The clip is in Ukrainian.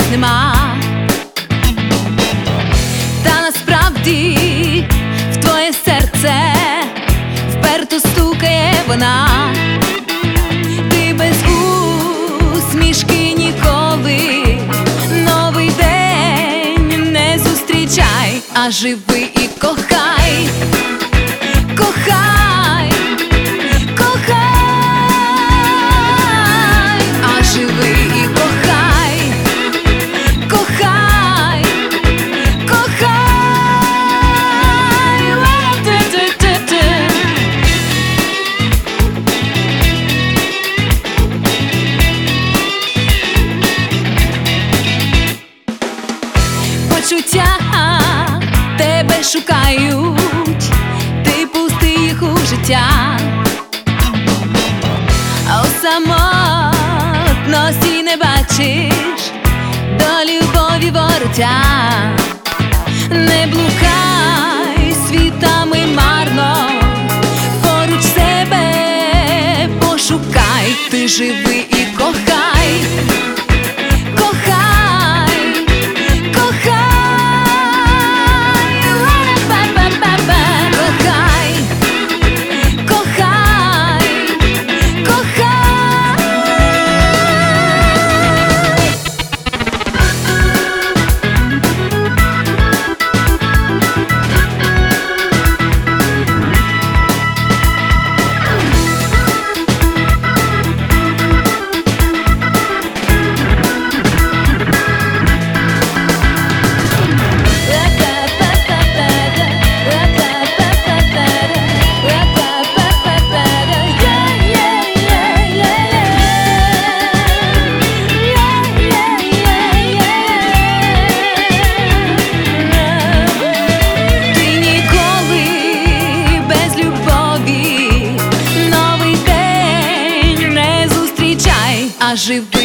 нема. Та насправді в твоє серце вперто стукає вона. Ти без усмішки ніколи новий день не зустрічай, а живи і кохай, кохай, кохай, а живи і кохай, кохай, кохай. Почуття тебе шукають, ти пусти їх у життя, а у самотності не бачиш до любові вороття. Не блукай світами марно, поруч себе пошукай, ти живи і кохай, кохай, кохай. Живи